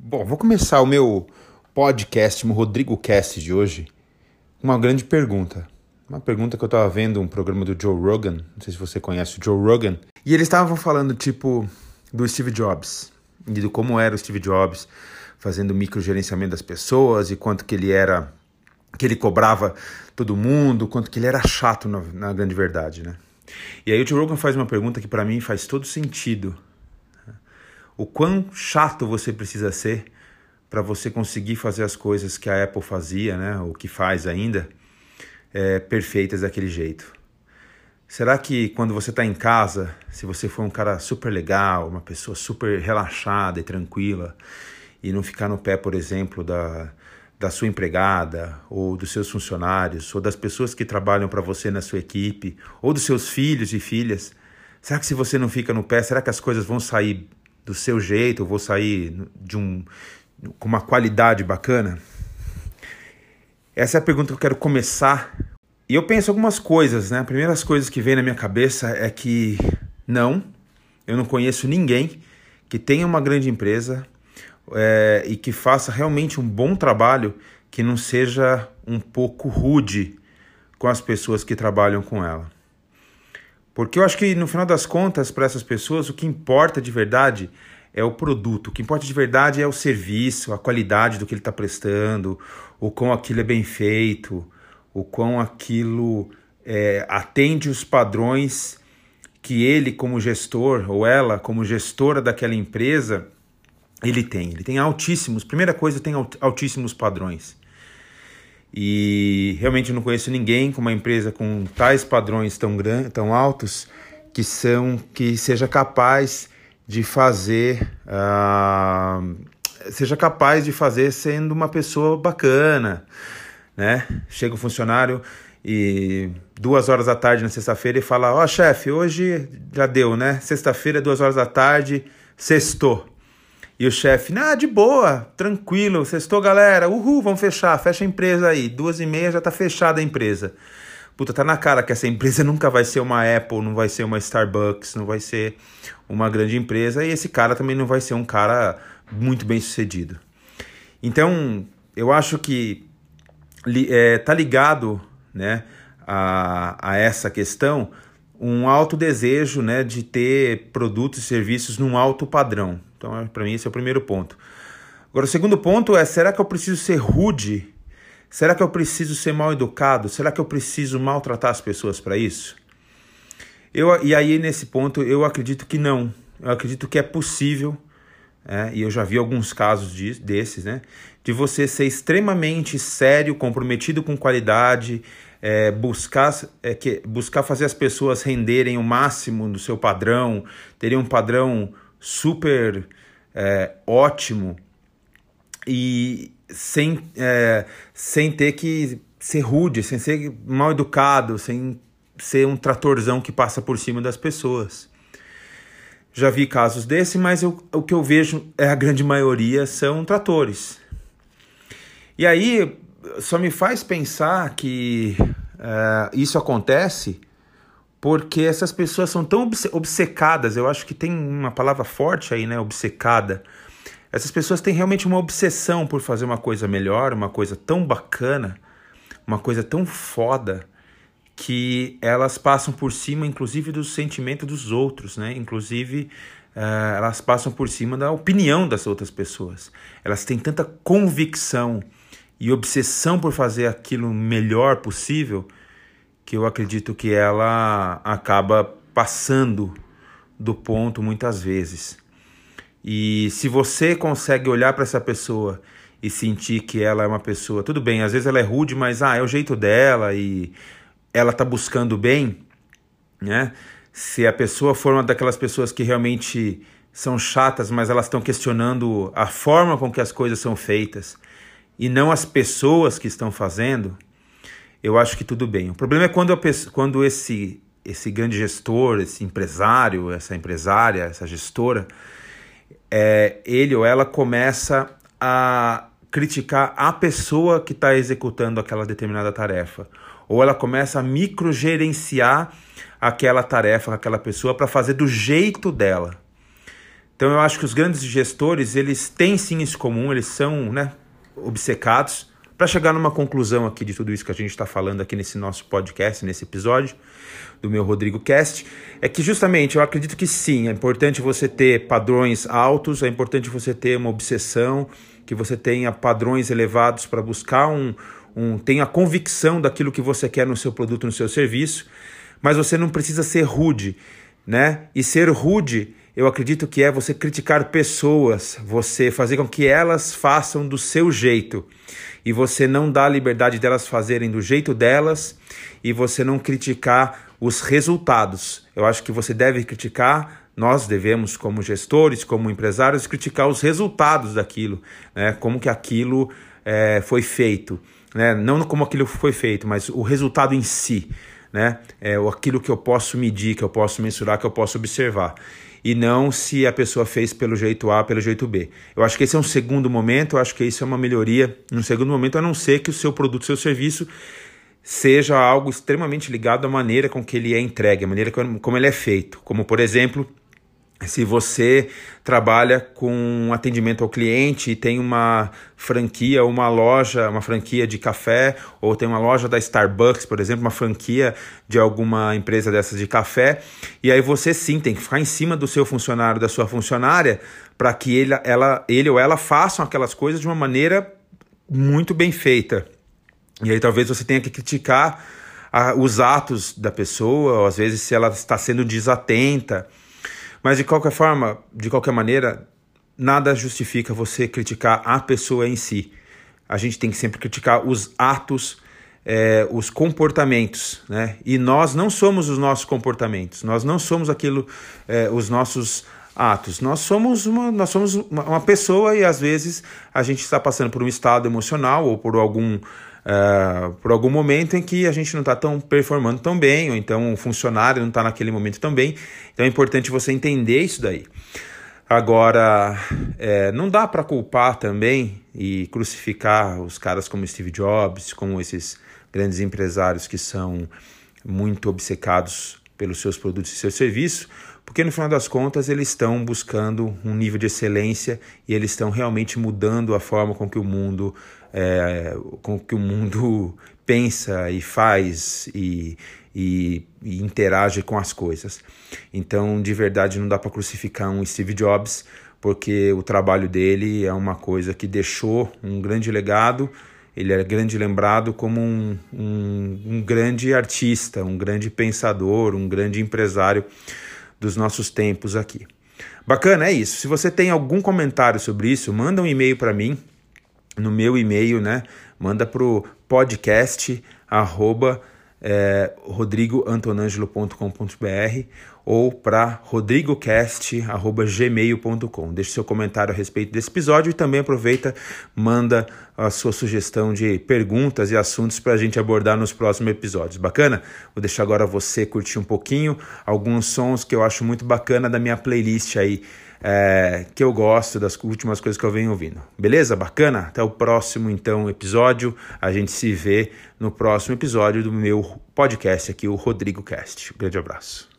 Bom, vou começar o meu podcast, meu Rodrigo Cast de hoje, com uma grande pergunta. Uma pergunta que eu estava vendo um programa do Joe Rogan, não sei se você conhece o Joe Rogan, e eles estavam falando, do Steve Jobs, e de como era o Steve Jobs, fazendo microgerenciamento das pessoas, e quanto que ele era, que ele cobrava todo mundo, quanto que ele era chato na grande verdade, né? E aí o Joe Rogan faz uma pergunta que para mim faz todo sentido. O quão chato você precisa ser para você conseguir fazer as coisas que a Apple fazia, né, ou que faz ainda, perfeitas daquele jeito? Será que quando você está em casa, se você for um cara super legal, uma pessoa super relaxada e tranquila, e não ficar no pé, por exemplo, da sua empregada, ou dos seus funcionários, ou das pessoas que trabalham para você na sua equipe, ou dos seus filhos e filhas, será que se você não fica no pé, será que as coisas vão sair do seu jeito, ou vou sair com uma qualidade bacana? Essa é a pergunta que eu quero começar. E eu penso algumas coisas, né? A primeira das coisas que vem na minha cabeça é que eu não conheço ninguém que tenha uma grande empresa e que faça realmente um bom trabalho, que não seja um pouco rude com as pessoas que trabalham com ela. Porque eu acho que, no final das contas, para essas pessoas, o que importa de verdade é o produto. O que importa de verdade é o serviço, a qualidade do que ele está prestando, o quão aquilo é bem feito, o quão aquilo atende os padrões que ele, como gestor, ou ela, como gestora daquela empresa, ele tem. Ele tem altíssimos, primeira coisa, tem altíssimos padrões. E realmente eu não conheço ninguém com uma empresa com tais padrões tão altos que seja capaz de fazer sendo uma pessoa bacana, né? Chega um funcionário e 2 horas da tarde na sexta-feira e fala: chefe, hoje já deu, né? Sexta-feira, 2 horas da tarde, sextou. E o chefe, de boa, tranquilo, sextou, galera, uhul, vamos fechar, fecha a empresa aí, 2h30 já tá fechada a empresa. Puta, tá na cara que essa empresa nunca vai ser uma Apple, não vai ser uma Starbucks, não vai ser uma grande empresa, e esse cara também não vai ser um cara muito bem sucedido. Então, eu acho que tá ligado, né, a essa questão, um alto desejo, né, de ter produtos e serviços num alto padrão. Então, para mim, esse é o primeiro ponto. Agora, o segundo ponto é: será que eu preciso ser rude? Será que eu preciso ser mal educado? Será que eu preciso maltratar as pessoas para isso? E aí, nesse ponto, eu acredito que não. Eu acredito que é possível, e eu já vi alguns casos desses, né, de você ser extremamente sério, comprometido com qualidade, buscar fazer as pessoas renderem o máximo do seu padrão, terem um padrão super ótimo, e sem ter que ser rude, sem ser mal educado, sem ser um tratorzão que passa por cima das pessoas. Já vi casos desse, mas o que eu vejo a grande maioria são tratores. E aí só me faz pensar que isso acontece porque essas pessoas são tão obcecadas. Eu acho que tem uma palavra forte aí, né? Obcecada. Essas pessoas têm realmente uma obsessão por fazer uma coisa melhor, uma coisa tão bacana, uma coisa tão foda, que elas passam por cima, inclusive, dos sentimentos dos outros, né? Inclusive, elas passam por cima da opinião das outras pessoas. Elas têm tanta convicção e obsessão por fazer aquilo melhor possível, que eu acredito que ela acaba passando do ponto muitas vezes. E se você consegue olhar para essa pessoa e sentir que ela é uma pessoa, tudo bem, às vezes ela é rude, mas é o jeito dela e ela está buscando bem, né? Se a pessoa for uma daquelas pessoas que realmente são chatas, mas elas estão questionando a forma com que as coisas são feitas e não as pessoas que estão fazendo, eu acho que tudo bem. O problema é quando esse grande gestor, esse empresário, essa empresária, essa gestora, ele ou ela começa a criticar a pessoa que está executando aquela determinada tarefa. Ou ela começa a microgerenciar aquela tarefa, aquela pessoa, para fazer do jeito dela. Então eu acho que os grandes gestores, eles têm sim isso comum, eles são, né, obcecados. Para chegar numa conclusão aqui de tudo isso que a gente está falando aqui nesse nosso podcast, nesse episódio do meu Rodrigo Cast, é que justamente eu acredito que sim, é importante você ter padrões altos, é importante você ter uma obsessão, que você tenha padrões elevados para buscar tenha a convicção daquilo que você quer no seu produto, no seu serviço, mas você não precisa ser rude, né? E ser rude, eu acredito que é você criticar pessoas, você fazer com que elas façam do seu jeito e você não dá a liberdade delas fazerem do jeito delas e você não criticar os resultados. Eu acho que você deve criticar, nós devemos como gestores, como empresários, criticar os resultados daquilo, né? Como que aquilo foi feito, né? Não como aquilo foi feito, mas o resultado em si, né? Aquilo que eu posso medir, que eu posso mensurar, que eu posso observar. E não se a pessoa fez pelo jeito A, pelo jeito B. Eu acho que esse é um segundo momento, eu acho que isso é uma melhoria. Um segundo momento, a não ser que o seu produto, seu serviço, seja algo extremamente ligado à maneira com que ele é entregue, à maneira como ele é feito. Como, por exemplo, se você trabalha com atendimento ao cliente e tem uma franquia, uma loja, uma franquia de café, ou tem uma loja da Starbucks, por exemplo, uma franquia de alguma empresa dessas de café, e aí você sim tem que ficar em cima do seu funcionário, da sua funcionária, para que ele ou ela façam aquelas coisas de uma maneira muito bem feita. E aí talvez você tenha que criticar os atos da pessoa, ou às vezes se ela está sendo desatenta. Mas de qualquer forma, de qualquer maneira, nada justifica você criticar a pessoa em si. A gente tem que sempre criticar os atos, os comportamentos, né? E nós não somos os nossos comportamentos, nós não somos os nossos atos. Nós somos uma pessoa e às vezes a gente está passando por um estado emocional ou por algum momento em que a gente não está performando tão bem, ou então o funcionário não está naquele momento tão bem. Então é importante você entender isso daí. Agora, não dá para culpar também e crucificar os caras como Steve Jobs, como esses grandes empresários que são muito obcecados pelos seus produtos e seus serviços, porque no final das contas eles estão buscando um nível de excelência e eles estão realmente mudando a forma com que o mundo pensa e faz e interage com as coisas. Então, de verdade, não dá para crucificar um Steve Jobs, porque o trabalho dele é uma coisa que deixou um grande legado. Ele é grande lembrado como um grande artista, um grande pensador, um grande empresário dos nossos tempos aqui. Bacana, é isso. Se você tem algum comentário sobre isso, manda um e-mail para mim, no meu e-mail, né? Manda para o podcast rodrigoantonangelo.com.br ou para rodrigocast@gmail.com. Deixe seu comentário a respeito desse episódio e também aproveita, manda a sua sugestão de perguntas e assuntos para a gente abordar nos próximos episódios. Bacana? Vou deixar agora você curtir um pouquinho alguns sons que eu acho muito bacana da minha playlist aí, que eu gosto, das últimas coisas que eu venho ouvindo. Beleza? Bacana? Até o próximo, então, episódio. A gente se vê no próximo episódio do meu podcast aqui, o Rodrigo Cast. Um grande abraço.